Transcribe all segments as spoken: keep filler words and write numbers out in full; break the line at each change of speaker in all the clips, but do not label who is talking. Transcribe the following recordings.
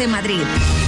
de Madrid.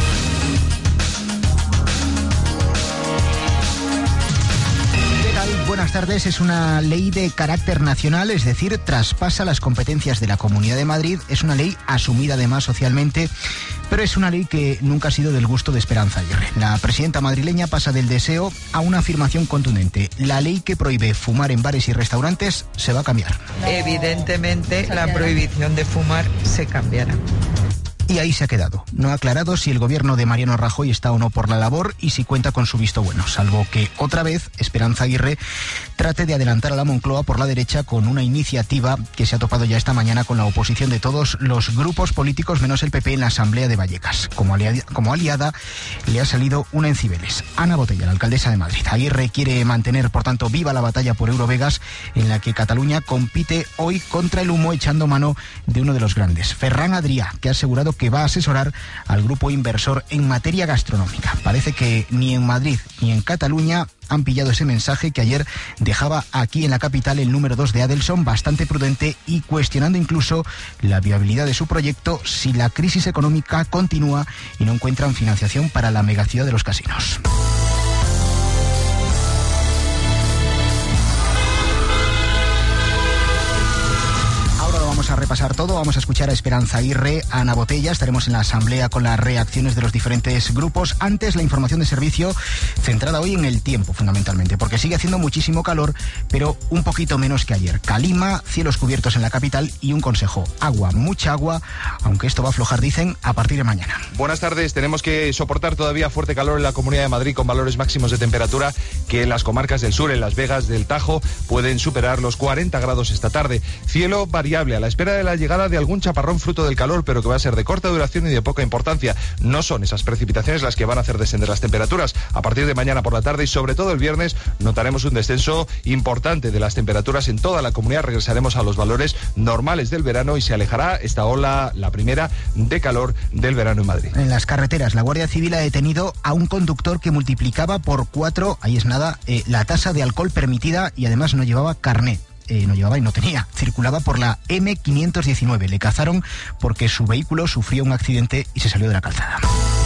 Buenas tardes. Es una ley de carácter nacional, es decir, traspasa las competencias de la Comunidad de Madrid. Es una ley asumida además socialmente, pero es una ley que nunca ha sido del gusto de Esperanza Aguirre. La presidenta madrileña pasa del deseo a una afirmación contundente. La ley que prohíbe fumar en bares y restaurantes se va a cambiar.
Evidentemente, la prohibición de fumar se cambiará.
Y ahí se ha quedado. No ha aclarado si el gobierno de Mariano Rajoy está o no por la labor y si cuenta con su visto bueno, salvo que otra vez Esperanza Aguirre trate de adelantar a la Moncloa por la derecha con una iniciativa que se ha topado ya esta mañana con la oposición de todos los grupos políticos menos el P P en la Asamblea de Vallecas. Como aliada, como aliada le ha salido una en Cibeles. Ana Botella, la alcaldesa de Madrid. Aguirre quiere mantener, por tanto, viva la batalla por Eurovegas, en la que Cataluña compite hoy contra el humo, echando mano de uno de los grandes, Ferran Adrià, que ha asegurado que va a asesorar al grupo inversor en materia gastronómica. Parece que ni en Madrid ni en Cataluña han pillado ese mensaje que ayer dejaba aquí en la capital el número dos de Adelson, bastante prudente y cuestionando incluso la viabilidad de su proyecto si la crisis económica continúa y no encuentran financiación para la megaciudad de los casinos. Vamos a repasar todo, vamos a escuchar a Esperanza Aguirre, a Ana Botella, estaremos en la asamblea con las reacciones de los diferentes grupos. Antes, la información de servicio centrada hoy en el tiempo, fundamentalmente, porque sigue haciendo muchísimo calor, pero un poquito menos que ayer. Calima, cielos cubiertos en la capital y un consejo: agua, mucha agua, aunque esto va a aflojar, dicen, a partir de mañana.
Buenas tardes, tenemos que soportar todavía fuerte calor en la Comunidad de Madrid con valores máximos de temperatura que en las comarcas del sur, en Las Vegas, del Tajo, pueden superar los cuarenta grados esta tarde. Cielo variable a la espera de la llegada de algún chaparrón fruto del calor, pero que va a ser de corta duración y de poca importancia. No son esas precipitaciones las que van a hacer descender las temperaturas. A partir de mañana por la tarde y sobre todo el viernes notaremos un descenso importante de las temperaturas en toda la comunidad. Regresaremos a los valores normales del verano y se alejará esta ola, la primera, de calor del verano en Madrid.
En las carreteras, la Guardia Civil ha detenido a un conductor que multiplicaba por cuatro, ahí es nada, eh, la tasa de alcohol permitida y además no llevaba carné. Eh, no llevaba y no tenía. Circulaba por la eme quinientos diecinueve. Le cazaron porque su vehículo sufrió un accidente y se salió de la calzada.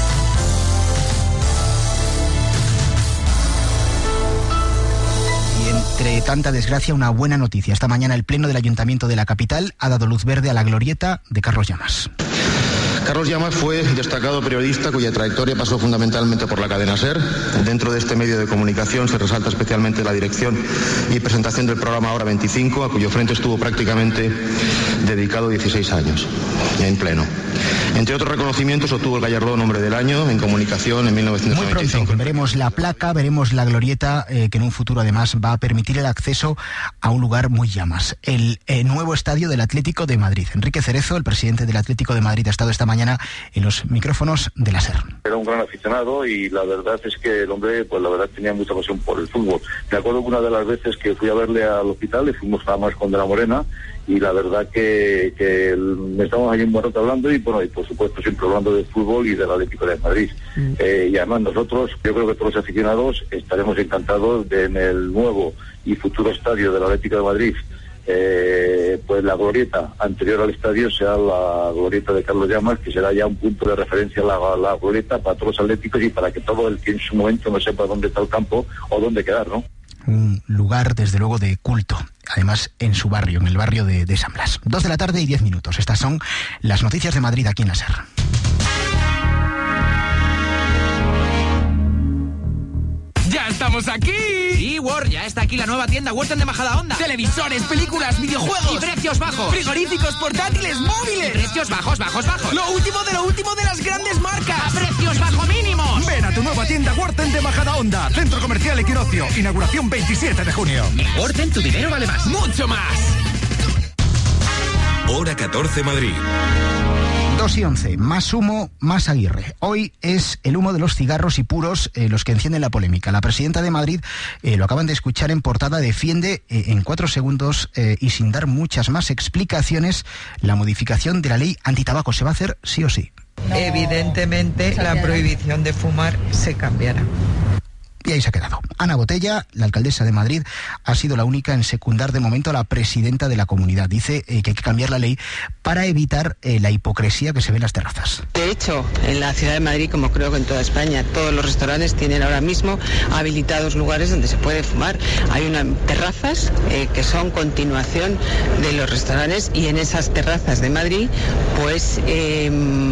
Y entre tanta desgracia, una buena noticia. Esta mañana el Pleno del Ayuntamiento de la capital ha dado luz verde a la glorieta de Carlos Llamas.
Carlos Llamas fue destacado periodista cuya trayectoria pasó fundamentalmente por la cadena SER. Dentro de este medio de comunicación se resalta especialmente la dirección y presentación del programa Hora veinticinco, a cuyo frente estuvo prácticamente dedicado dieciséis años, en pleno. Entre otros reconocimientos obtuvo el galardón Hombre del Año en comunicación en mil novecientos noventa y cinco.
Muy pronto veremos la placa, veremos la glorieta, eh, que en un futuro además va a permitir el acceso a un lugar muy Llamas, el eh, nuevo estadio del Atlético de Madrid. Enrique Cerezo, el presidente del Atlético de Madrid, ha estado esta mañana en los micrófonos de la SER.
Era un gran aficionado y la verdad es que el hombre, pues la verdad tenía mucha pasión por el fútbol. Me acuerdo que una de las veces que fui a verle al hospital, le fuimos a más con De la Morena, y la verdad que, que el, estábamos allí un buen rato hablando y bueno, y por supuesto siempre hablando de fútbol y del Atlético de Madrid. Mm. Eh, y además nosotros, yo creo que todos los aficionados estaremos encantados de en el nuevo y futuro estadio del Atlético de Madrid, Eh, pues la glorieta anterior al estadio sea la glorieta de Carlos Llamas, que será ya un punto de referencia a la, la glorieta para todos los atléticos y para que todo el que en su momento no sepa dónde está el campo o dónde quedar, ¿no?
Un lugar, desde luego, de culto, además en su barrio, en el barrio de, de San Blas. Dos de la tarde y diez minutos. Estas son las noticias de Madrid aquí en la SER.
¡Ya estamos aquí!
Sí, Word, ya está aquí la nueva tienda Word de Majadahonda.
Televisores, películas, videojuegos.
Y precios bajos.
Frigoríficos, portátiles, móviles.
Y precios bajos, bajos, bajos.
Lo último de lo último de las grandes marcas.
¡A precios bajo mínimos!
Ven a tu nueva tienda Word de Majadahonda. Centro Comercial Equinoccio. Inauguración veintisiete de junio.
En Word tu dinero vale más.
¡Mucho más!
Hora catorce Madrid.
dos y once, más humo, más Aguirre. Hoy es el humo de los cigarros y puros eh, los que encienden la polémica. La presidenta de Madrid, eh, lo acaban de escuchar en portada, defiende eh, en cuatro segundos eh, y sin dar muchas más explicaciones la modificación de la ley antitabaco. ¿Se va a hacer sí o sí?
No. Evidentemente la prohibición de fumar se cambiará.
Y ahí se ha quedado. Ana Botella, la alcaldesa de Madrid, ha sido la única en secundar de momento a la presidenta de la comunidad. Dice eh, que hay que cambiar la ley para evitar eh, la hipocresía que se ve en las terrazas.
De hecho, en la ciudad de Madrid, como creo que en toda España, todos los restaurantes tienen ahora mismo habilitados lugares donde se puede fumar. Hay unas terrazas eh, que son continuación de los restaurantes, y en esas terrazas de Madrid, pues eh,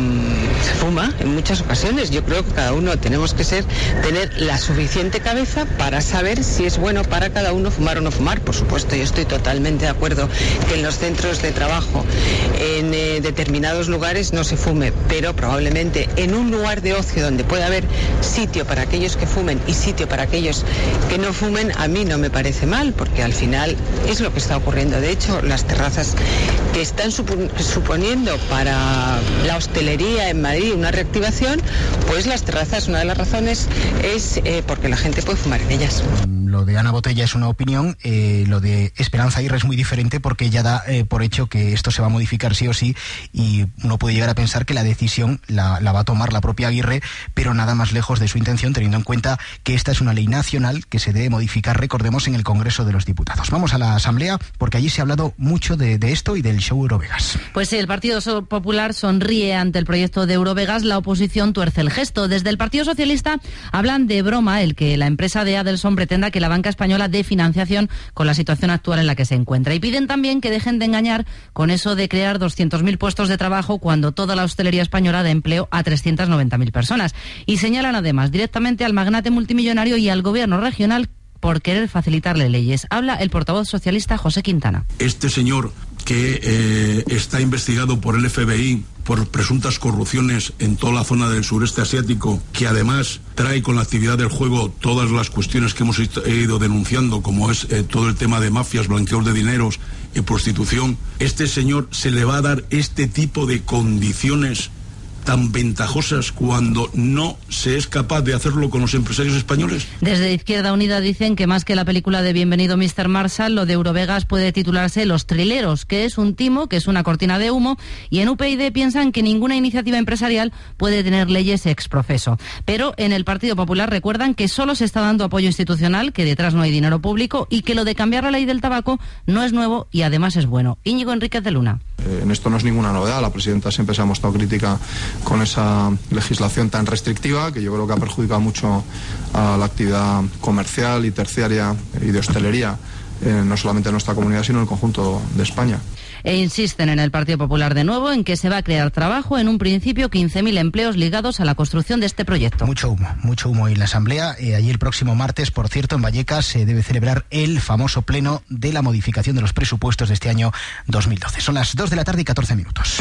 se fuma en muchas ocasiones. Yo creo que cada uno tenemos que ser tener la suficiente cabeza para saber si es bueno para cada uno fumar o no fumar. Por supuesto, yo estoy totalmente de acuerdo que en los centros de trabajo, en eh, determinados lugares no se fume, pero probablemente en un lugar de ocio donde pueda haber sitio para aquellos que fumen y sitio para aquellos que no fumen, a mí no me parece mal, porque al final es lo que está ocurriendo. De hecho, las terrazas que están supo- suponiendo para la hostelería en Madrid una reactivación, pues las terrazas, una de las razones es eh, porque la gente puede fumar en ellas.
Lo de Ana Botella es una opinión, eh, lo de Esperanza Aguirre es muy diferente, porque ella da eh, por hecho que esto se va a modificar sí o sí, y uno puede llegar a pensar que la decisión la, la va a tomar la propia Aguirre, pero nada más lejos de su intención, teniendo en cuenta que esta es una ley nacional que se debe modificar, recordemos, en el Congreso de los Diputados. Vamos a la Asamblea, porque allí se ha hablado mucho de, de esto y del show Eurovegas.
Pues sí, el Partido Popular sonríe ante el proyecto de Eurovegas, la oposición tuerce el gesto. Desde el Partido Socialista hablan de broma el que la empresa de Adelson pretenda que la banca española dé financiación con la situación actual en la que se encuentra. Y piden también que dejen de engañar con eso de crear doscientos mil puestos de trabajo cuando toda la hostelería española da empleo a trescientas noventa mil personas. Y señalan además directamente al magnate multimillonario y al gobierno regional por querer facilitarle leyes. Habla el portavoz socialista José Quintana.
Este señor que eh, está investigado por el F B I por presuntas corrupciones en toda la zona del sureste asiático, que además trae con la actividad del juego todas las cuestiones que hemos ido denunciando, como es eh, todo el tema de mafias, blanqueo de dineros y prostitución. Este señor se le va a dar este tipo de condiciones tan ventajosas cuando no se es capaz de hacerlo con los empresarios españoles.
Desde Izquierda Unida dicen que más que la película de Bienvenido mister Marshall, lo de Eurovegas puede titularse Los Trileros, que es un timo, que es una cortina de humo, y en U P YD piensan que ninguna iniciativa empresarial puede tener leyes ex profeso. Pero en el Partido Popular recuerdan que solo se está dando apoyo institucional, que detrás no hay dinero público, y que lo de cambiar la ley del tabaco no es nuevo y además es bueno. Íñigo Enríquez de Luna.
Eh, en esto no es ninguna novedad. La presidenta siempre se ha mostrado crítica con esa legislación tan restrictiva, que yo creo que ha perjudicado mucho a la actividad comercial y terciaria y de hostelería, eh, no solamente en nuestra comunidad, sino en el conjunto de España.
E insisten en el Partido Popular de nuevo en que se va a crear trabajo, en un principio quince mil empleos ligados a la construcción de este proyecto.
Mucho humo, mucho humo. Y la Asamblea, eh, allí el próximo martes, por cierto, en Vallecas, se debe celebrar el famoso pleno de la modificación de los presupuestos de este año dos mil doce. Son las dos de la tarde y catorce minutos.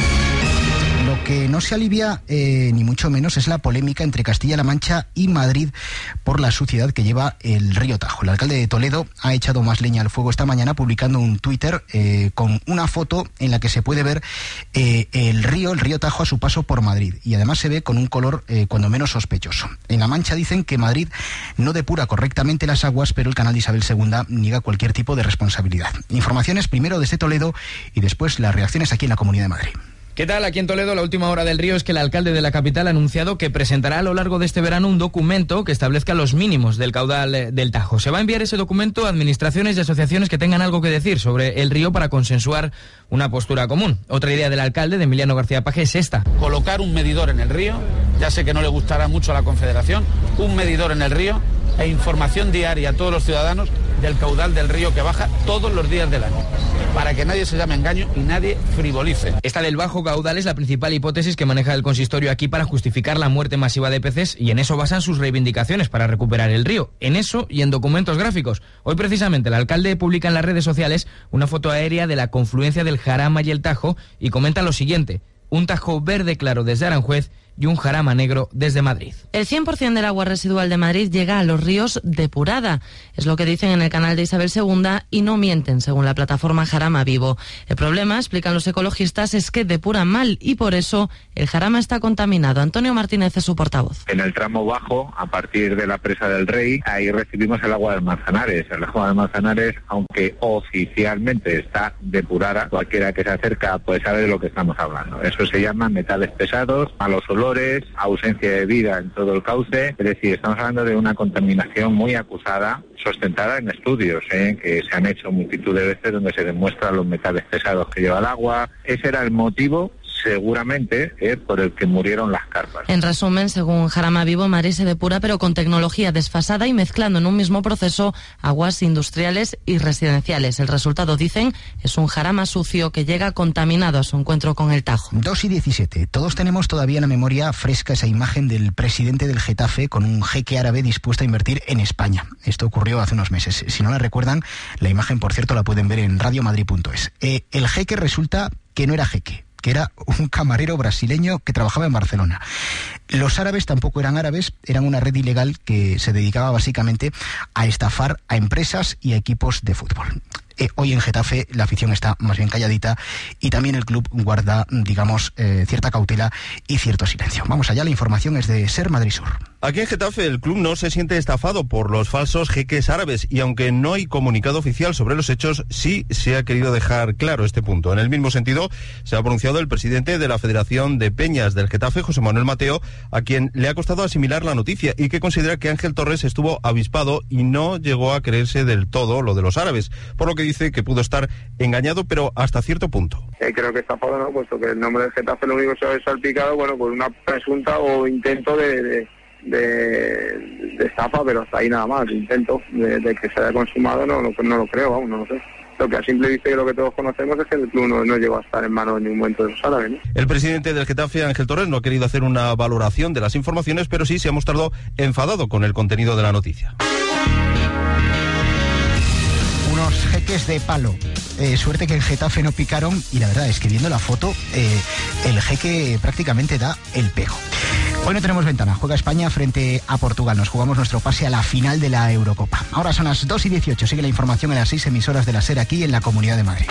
Lo que no se alivia, eh, ni mucho menos, es la polémica entre Castilla-La Mancha y Madrid por la suciedad que lleva el río Tajo. El alcalde de Toledo ha echado más leña al fuego esta mañana publicando un Twitter eh, con una foto en la que se puede ver eh, el río, el río Tajo a su paso por Madrid. Y además se ve con un color eh, cuando menos sospechoso. En La Mancha dicen que Madrid no depura correctamente las aguas, pero el canal de Isabel segunda niega cualquier tipo de responsabilidad. Informaciones primero desde Toledo y después las reacciones aquí en la Comunidad de Madrid.
¿Qué tal? Aquí en Toledo, la última hora del río es que el alcalde de la capital ha anunciado que presentará a lo largo de este verano un documento que establezca los mínimos del caudal del Tajo. Se va a enviar ese documento a administraciones y asociaciones que tengan algo que decir sobre el río para consensuar una postura común. Otra idea del alcalde, de Emiliano García Paje, es esta.
Colocar un medidor en el río, ya sé que no le gustará mucho a la Confederación, un medidor en el río e información diaria a todos los ciudadanos del caudal del río que baja todos los días del año, para que nadie se llame engaño y nadie frivolice.
Esta del bajo caudal es la principal hipótesis que maneja el consistorio aquí para justificar la muerte masiva de peces, y en eso basan sus reivindicaciones para recuperar el río, en eso y en documentos gráficos. Hoy precisamente el alcalde publica en las redes sociales una foto aérea de la confluencia del Jarama y el Tajo y comenta lo siguiente: un Tajo verde claro desde Aranjuez y un Jarama negro desde Madrid.
El cien por ciento del agua residual de Madrid llega a los ríos depurada. Es lo que dicen en el canal de Isabel segunda y no mienten, según la plataforma Jarama Vivo. El problema, explican los ecologistas, es que depuran mal y por eso el Jarama está contaminado. Antonio Martínez es su portavoz.
En el tramo bajo, a partir de la presa del Rey, ahí recibimos el agua del Manzanares. El agua del Manzanares, aunque oficialmente está depurada, cualquiera que se acerca pues sabe de lo que estamos hablando. Eso se llama metales pesados, malos olores olores, ausencia de vida en todo el cauce. Es decir, estamos hablando de una contaminación muy acusada, sustentada en estudios, ¿eh? que se han hecho multitud de veces donde se demuestran los metales pesados que lleva el agua. Ese era el motivo, seguramente, eh, por el que murieron las carpas.
En resumen, según Jarama Vivo, Madrid se depura, pero con tecnología desfasada y mezclando en un mismo proceso aguas industriales y residenciales. El resultado, dicen, es un Jarama sucio que llega contaminado a su encuentro con el Tajo.
dos y diecisiete. Todos tenemos todavía en la memoria fresca esa imagen del presidente del Getafe con un jeque árabe dispuesto a invertir en España. Esto ocurrió hace unos meses. Si no la recuerdan, la imagen, por cierto, la pueden ver en radio madrid punto es. Eh, el jeque resulta que no era jeque, que era un camarero brasileño que trabajaba en Barcelona. Los árabes tampoco eran árabes, eran una red ilegal que se dedicaba básicamente a estafar a empresas y a equipos de fútbol. Eh, hoy en Getafe la afición está más bien calladita y también el club guarda, digamos, eh, cierta cautela y cierto silencio. Vamos allá, la información es de Ser Madrid Sur.
Aquí en Getafe el club no se siente estafado por los falsos jeques árabes y aunque no hay comunicado oficial sobre los hechos, sí se ha querido dejar claro este punto. En el mismo sentido se ha pronunciado el presidente de la Federación de Peñas del Getafe, José Manuel Mateo, a quien le ha costado asimilar la noticia y que considera que Ángel Torres estuvo avispado y no llegó a creerse del todo lo de los árabes, por lo que dice que pudo estar engañado, pero hasta cierto punto.
Eh, creo que estafado no, puesto que el nombre del Getafe lo único que se ha salpicado, bueno, por una presunta o intento de... de... De, de estafa, pero hasta ahí nada más, intento de, de que se haya consumado, no, no, no lo creo, aún no lo sé. Lo que a simple vista y lo que todos conocemos es que el club no, no llegó a estar en manos en ningún momento de los árabes, ¿no?
El presidente del Getafe, Ángel Torres, no ha querido hacer una valoración de las informaciones, pero sí se ha mostrado enfadado con el contenido de la noticia.
Unos jeques de palo. Eh, suerte que en Getafe no picaron y la verdad es que viendo la foto eh, el jeque prácticamente da el pego. Hoy no tenemos ventana, juega España frente a Portugal, nos jugamos nuestro pase a la final de la Eurocopa. Ahora son las dos y dieciocho, sigue la información en las seis emisoras de la SER aquí en la Comunidad de Madrid.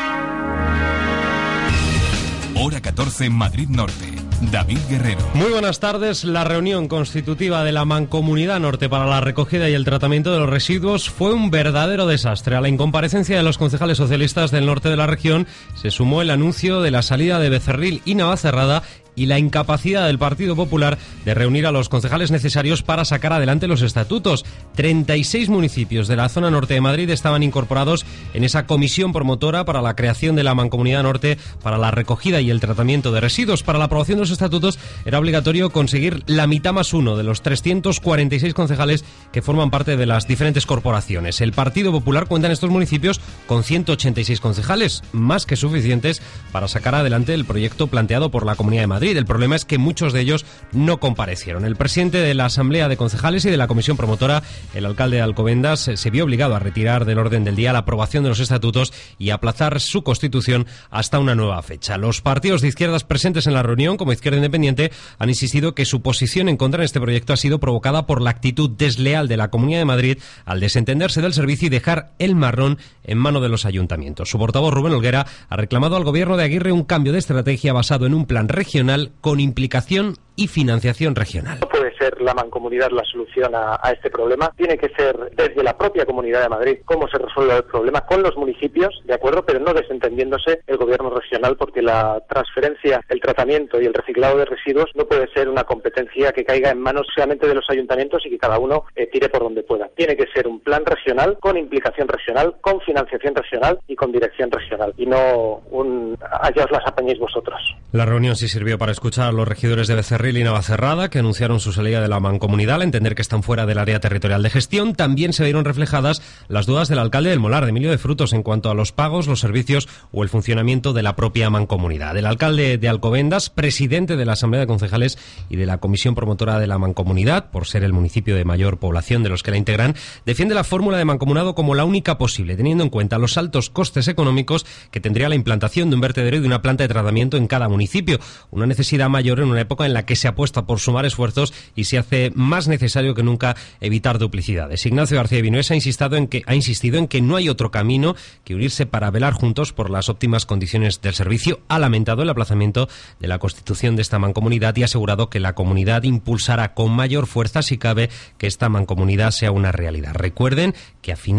Hora catorce en Madrid Norte. David Guerrero.
Muy buenas tardes. La reunión constitutiva de la Mancomunidad Norte para la recogida y el tratamiento de los residuos fue un verdadero desastre. A la incomparecencia de los concejales socialistas del norte de la región se sumó el anuncio de la salida de Becerril y Navacerrada y la incapacidad del Partido Popular de reunir a los concejales necesarios para sacar adelante los estatutos. treinta y seis municipios de la zona norte de Madrid estaban incorporados en esa comisión promotora para la creación de la Mancomunidad Norte para la recogida y el tratamiento de residuos. Para la aprobación de los estatutos era obligatorio conseguir la mitad más uno de los trescientos cuarenta y seis concejales que forman parte de las diferentes corporaciones. El Partido Popular cuenta en estos municipios con ciento ochenta y seis concejales, más que suficientes para sacar adelante el proyecto planteado por la Comunidad de Madrid. El problema es que muchos de ellos no comparecieron. El presidente de la Asamblea de Concejales y de la Comisión Promotora, el alcalde de Alcobendas, se vio obligado a retirar del orden del día la aprobación de los estatutos y aplazar su constitución hasta una nueva fecha. Los partidos de izquierdas presentes en la reunión, como Izquierda Independiente, han insistido que su posición en contra de este proyecto ha sido provocada por la actitud desleal de la Comunidad de Madrid al desentenderse del servicio y dejar el marrón en mano de los ayuntamientos. Su portavoz, Rubén Olguera, ha reclamado al gobierno de Aguirre un cambio de estrategia basado en un plan regional con implicación y financiación regional.
No puede ser la mancomunidad la solución a, a este problema. Tiene que ser desde la propia Comunidad de Madrid cómo se resuelve el problema con los municipios, de acuerdo, pero no desentendiéndose el gobierno regional, porque la transferencia, el tratamiento y el reciclado de residuos no puede ser una competencia que caiga en manos solamente de los ayuntamientos y que cada uno eh, tire por donde pueda. Tiene que ser un plan regional con implicación regional, con financiación regional y con dirección regional, y no un allá os las apañéis vosotros.
La reunión sí sirvió para escuchar a los regidores de Becerril y Navacerrada, que anunciaron su salida de la mancomunidad al entender que están fuera del área territorial de gestión. También se vieron reflejadas las dudas del alcalde del Molar, de Emilio de Frutos, en cuanto a los pagos, los servicios o el funcionamiento de la propia mancomunidad. El alcalde de Alcobendas, presidente de la Asamblea de Concejales y de la Comisión Promotora de la Mancomunidad, por ser el municipio de mayor población de los que la integran, defiende la fórmula de mancomunado como la única posible, teniendo en cuenta los altos costes económicos que tendría la implantación de un vertedero y de una planta de tratamiento en cada municipio. Una necesidad mayor en una época en la que se apuesta por sumar esfuerzos y se hace más necesario que nunca evitar duplicidades. Ignacio García Vinuesa ha insistido en que, ha insistido en que no hay otro camino que unirse para velar juntos por las óptimas condiciones del servicio. Ha lamentado el aplazamiento de la constitución de esta mancomunidad y ha asegurado que la comunidad impulsará con mayor fuerza, si cabe, que esta mancomunidad sea una realidad. Recuerden que a finales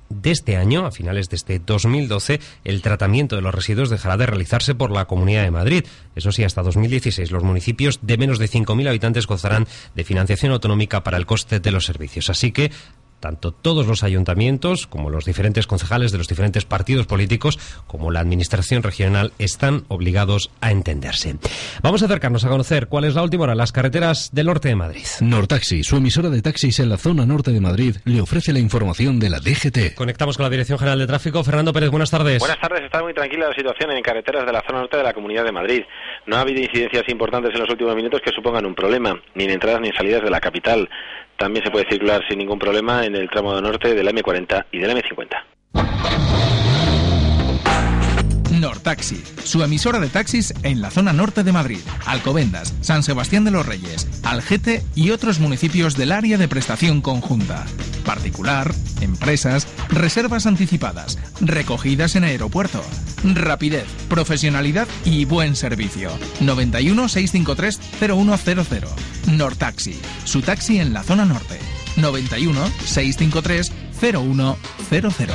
de este año, a finales de este dos mil doce, el tratamiento de los residuos dejará de realizarse por la Comunidad de Madrid. Eso sí, hasta dos mil dieciséis los municipios de menos de cinco mil habitantes gozarán de financiación autonómica para el coste de los servicios. Así que tanto todos los ayuntamientos como los diferentes concejales de los diferentes partidos políticos como la administración regional están obligados a entenderse. Vamos a acercarnos a conocer cuál es la última hora en las carreteras del norte de Madrid.
Nortaxi, su emisora de taxis en la zona norte de Madrid, le ofrece la información de la D G T.
Conectamos con la Dirección General de Tráfico. Fernando Pérez, buenas tardes.
Buenas tardes. Está muy tranquila la situación en carreteras de la zona norte de la Comunidad de Madrid. No ha habido incidencias importantes en los últimos minutos que supongan un problema, ni en entradas ni en salidas de la capital. También se puede circular sin ningún problema en el tramo norte de la eme cuarenta y de la eme cincuenta.
Nortaxi, su emisora de taxis en la zona norte de Madrid, Alcobendas, San Sebastián de los Reyes, Algete y otros municipios del área de prestación conjunta. Particular, empresas, reservas anticipadas, recogidas en aeropuerto. Rapidez, profesionalidad y buen servicio. noventa y uno, seiscientos cincuenta y tres, cero uno cero cero. Nortaxi, su taxi en la zona norte. noventa y uno, seiscientos cincuenta y tres, cero uno cero cero.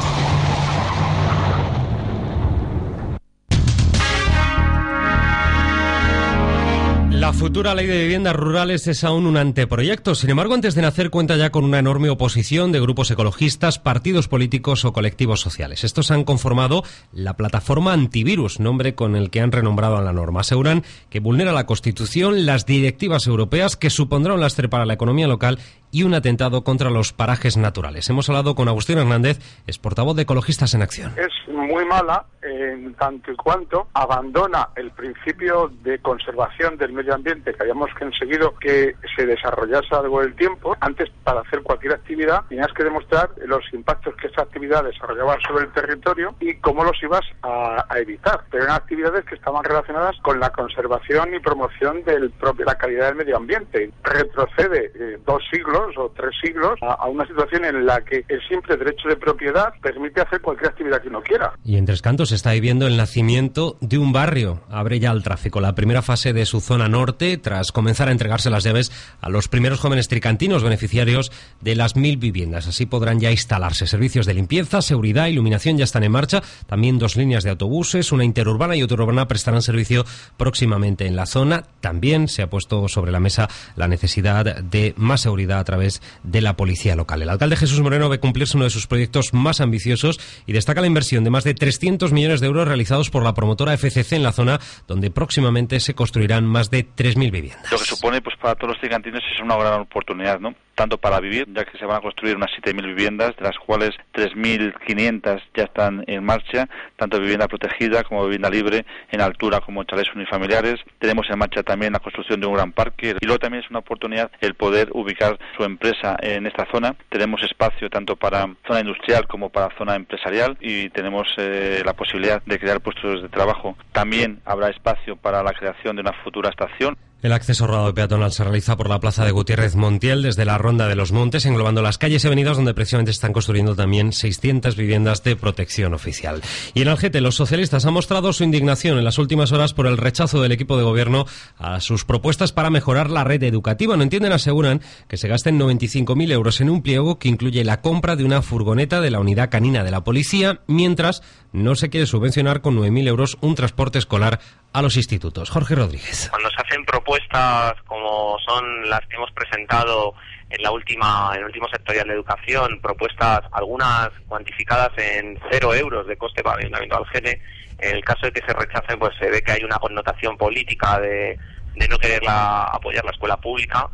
La futura ley de viviendas rurales es aún un anteproyecto. Sin embargo, antes de nacer cuenta ya con una enorme oposición de grupos ecologistas, partidos políticos o colectivos sociales. Estos han conformado la plataforma Antivirus, nombre con el que han renombrado a la norma. Aseguran que vulnera la Constitución, las directivas europeas, que supondrá un lastre para la economía local y un atentado contra los parajes naturales. Hemos hablado con Agustín Hernández, es portavoz de Ecologistas en Acción.
Es muy mala en tanto y cuanto abandona el principio de conservación del medio ambiente que habíamos conseguido que se desarrollase a lo largo del tiempo. Antes, para hacer cualquier actividad, tenías que demostrar los impactos que esa actividad desarrollaba sobre el territorio y cómo los ibas a, a evitar. Pero eran actividades que estaban relacionadas con la conservación y promoción del propio, la calidad del medio ambiente. Retrocede eh, dos siglos o tres siglos a, a una situación en la que el simple derecho de propiedad permite hacer cualquier actividad que uno quiera.
Y en Tres Cantos se está viviendo el nacimiento de un barrio. Abre ya al tráfico la primera fase de su zona norte tras comenzar a entregarse las llaves a los primeros jóvenes tricantinos beneficiarios de las mil viviendas. Así podrán ya instalarse servicios de limpieza, seguridad, iluminación ya están en marcha. También dos líneas de autobuses, una interurbana y otra urbana prestarán servicio próximamente en la zona. También se ha puesto sobre la mesa la necesidad de más seguridad a través de la policía local. El alcalde Jesús Moreno ve cumplirse uno de sus proyectos más ambiciosos y destaca la inversión de más de trescientos millones de euros realizados por la promotora F C C en la zona, donde próximamente se construirán más de tres mil viviendas.
Lo que supone pues para todos los tricantinos es una gran oportunidad, ¿no? Tanto para vivir, ya que se van a construir unas siete mil viviendas, de las cuales tres mil quinientas ya están en marcha, tanto vivienda protegida como vivienda libre, en altura como chalés unifamiliares. Tenemos en marcha también la construcción de un gran parque y luego también es una oportunidad el poder ubicar su empresa en esta zona. Tenemos espacio tanto para zona industrial como para zona empresarial y tenemos eh, la posibilidad de crear puestos de trabajo. También habrá espacio para la creación de una futura estación.
El acceso rodado peatonal se realiza por la plaza de Gutiérrez Montiel desde la Ronda de los Montes, englobando las calles y avenidas donde precisamente están construyendo también seiscientas viviendas de protección oficial. Y en Algete, los socialistas han mostrado su indignación en las últimas horas por el rechazo del equipo de gobierno a sus propuestas para mejorar la red educativa. No entienden, aseguran, que se gasten noventa y cinco mil euros en un pliego que incluye la compra de una furgoneta de la unidad canina de la policía, mientras no se quiere subvencionar con nueve mil euros un transporte escolar a los institutos. Jorge Rodríguez.
Cuando se hacen propuestas como son las que hemos presentado en la última, en el último sectorial de educación, propuestas algunas cuantificadas en cero euros de coste para el Ayuntamiento de Algete, en el caso de que se rechacen, pues se ve que hay una connotación política de, de no querer la, apoyar la escuela pública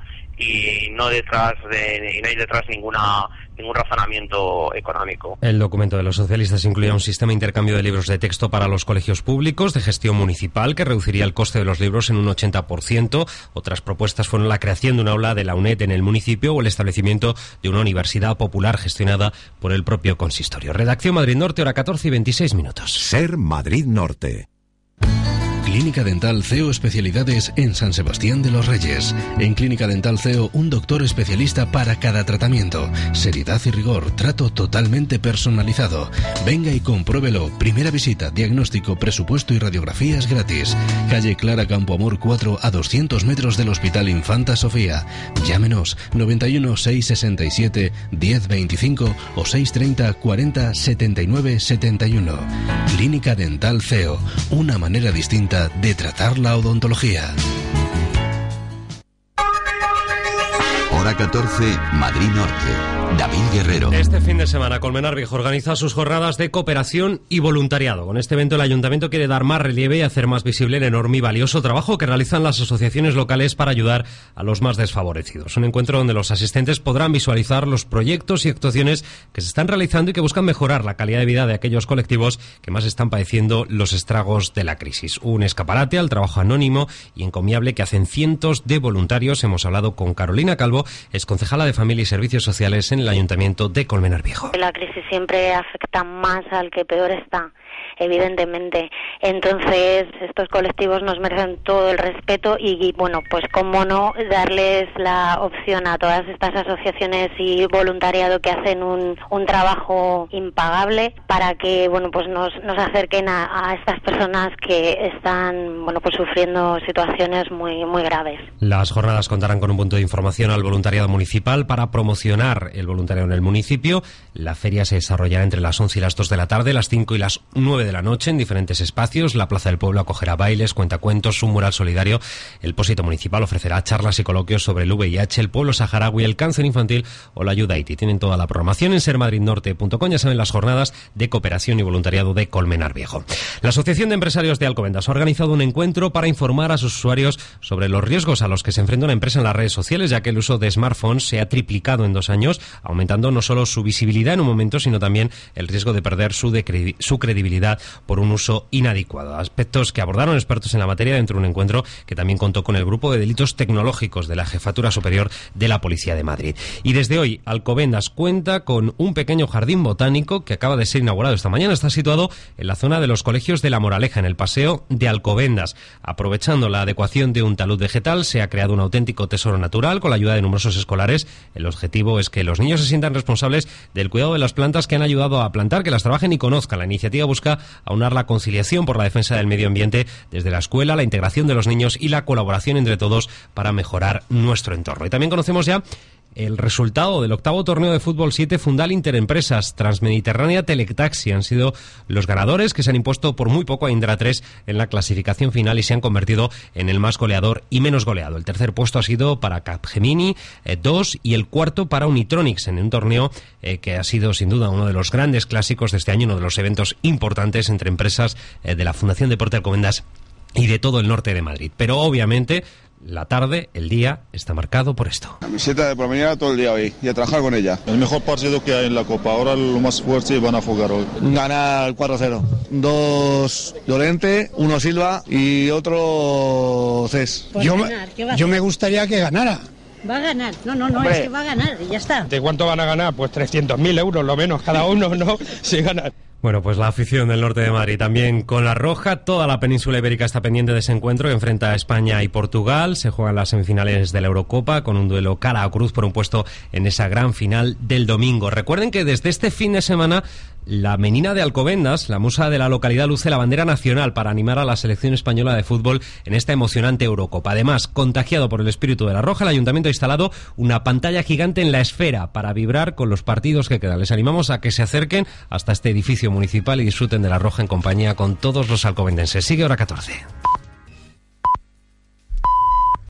y no detrás de, y no hay detrás ninguna ningún razonamiento económico.
El documento de los socialistas incluía un sistema de intercambio de libros de texto para los colegios públicos de gestión municipal que reduciría el coste de los libros en un ochenta por ciento. Otras propuestas fueron la creación de un aula de la UNED en el municipio o el establecimiento de una universidad popular gestionada por el propio consistorio. Redacción Madrid Norte, hora catorce y veintiséis minutos.
Ser Madrid Norte.
Clínica Dental C E O Especialidades en San Sebastián de los Reyes. En Clínica Dental C E O, un doctor especialista para cada tratamiento. Seriedad y rigor, trato totalmente personalizado. Venga y compruébelo. Primera visita, diagnóstico, presupuesto y radiografías gratis. Calle Clara Campoamor cuatro, a doscientos metros del Hospital Infanta Sofía. Llámenos noventa y uno, seiscientos sesenta y siete, diez veinticinco o seiscientos treinta, cuarenta, setenta y nueve, setenta y uno. Clínica Dental C E O, una manera distinta de tratar la odontología.
Hora catorce, Madrid Norte. David Guerrero.
Este fin de semana, Colmenar Viejo organiza sus jornadas de cooperación y voluntariado. Con este evento, el Ayuntamiento quiere dar más relieve y hacer más visible el enorme y valioso trabajo que realizan las asociaciones locales para ayudar a los más desfavorecidos. Un encuentro donde los asistentes podrán visualizar los proyectos y actuaciones que se están realizando y que buscan mejorar la calidad de vida de aquellos colectivos que más están padeciendo los estragos de la crisis. Un escaparate al trabajo anónimo y encomiable que hacen cientos de voluntarios. Hemos hablado con Carolina Calvo, es concejala de Familia y Servicios Sociales en el Ayuntamiento de Colmenar Viejo.
La crisis siempre afecta más al que peor está, evidentemente. Entonces, estos colectivos nos merecen todo el respeto y, y, bueno, pues cómo no darles la opción a todas estas asociaciones y voluntariado que hacen un, un trabajo impagable para que, bueno, pues nos, nos acerquen a, a estas personas que están, bueno, pues sufriendo situaciones muy, muy graves.
Las jornadas contarán con un punto de información al voluntariado municipal para promocionar el voluntariado en el municipio. La feria se desarrollará entre las once y las dos de la tarde, las cinco y las nueve de la noche en diferentes espacios. La Plaza del Pueblo acogerá bailes, cuentacuentos, un mural solidario. El Pósito Municipal ofrecerá charlas y coloquios sobre el V I H, el pueblo saharaui, el cáncer infantil o la ayuda a Haití. Tienen toda la programación en ser madrid norte punto com. Ya saben, las jornadas de cooperación y voluntariado de Colmenar Viejo. La Asociación de Empresarios de Alcobendas ha organizado un encuentro para informar a sus usuarios sobre los riesgos a los que se enfrenta una empresa en las redes sociales, ya que el uso de smartphones se ha triplicado en dos años, aumentando no solo su visibilidad en un momento, sino también el riesgo de perder su, de credi- su credibilidad por un uso inadecuado. Aspectos que abordaron expertos en la materia dentro de un encuentro que también contó con el Grupo de Delitos Tecnológicos de la Jefatura Superior de la Policía de Madrid. Y desde hoy, Alcobendas cuenta con un pequeño jardín botánico que acaba de ser inaugurado esta mañana. Está situado en la zona de los colegios de La Moraleja, en el Paseo de Alcobendas. Aprovechando la adecuación de un talud vegetal, se ha creado un auténtico tesoro natural con la ayuda de numerosos escolares. El objetivo es que los niños se sientan responsables del cuidado de las plantas que han ayudado a plantar, que las trabajen y conozcan. La iniciativa busca aunar la conciliación por la defensa del medio ambiente desde la escuela, la integración de los niños y la colaboración entre todos para mejorar nuestro entorno. Y también conocemos ya el resultado del octavo torneo de fútbol siete Fundal Interempresas. Transmediterránea, Teletaxi han sido los ganadores, que se han impuesto por muy poco a Indra tres en la clasificación final y se han convertido en el más goleador y menos goleado. El tercer puesto ha sido para Capgemini eh, dos y el cuarto para Unitronics, en un torneo eh, que ha sido sin duda uno de los grandes clásicos de este año, uno de los eventos importantes entre empresas eh, de la Fundación Deporte Alcobendas y de todo el norte de Madrid. Pero obviamente la tarde, el día, está marcado por esto.
Camiseta de por mañana todo el día hoy y a trabajar con ella.
El mejor partido que hay en la Copa, ahora lo más fuerte van a jugar hoy.
Ganar cuatro cero. Dos Llorente, uno Silva y otro Cés.
Pues
yo,
ganar,
me, yo me gustaría que ganara.
Va a ganar, no, no, no, Hombre, es que va a ganar y ya está.
¿De cuánto van a ganar? Pues trescientos mil euros lo menos cada uno, ¿no? Si ganan.
Bueno, pues la afición del norte de Madrid también con la roja. Toda la península ibérica está pendiente de ese encuentro que enfrenta a España y Portugal. Se juegan las semifinales de la Eurocopa con un duelo cara a cruz por un puesto en esa gran final del domingo. Recuerden que desde este fin de semana la menina de Alcobendas, la musa de la localidad, luce la bandera nacional para animar a la selección española de fútbol en esta emocionante Eurocopa. Además, contagiado por el espíritu de la roja, el Ayuntamiento ha instalado una pantalla gigante en la esfera para vibrar con los partidos que quedan. Les animamos a que se acerquen hasta este edificio municipal y disfruten de la roja en compañía con todos los alcobendenses. Sigue Hora catorce.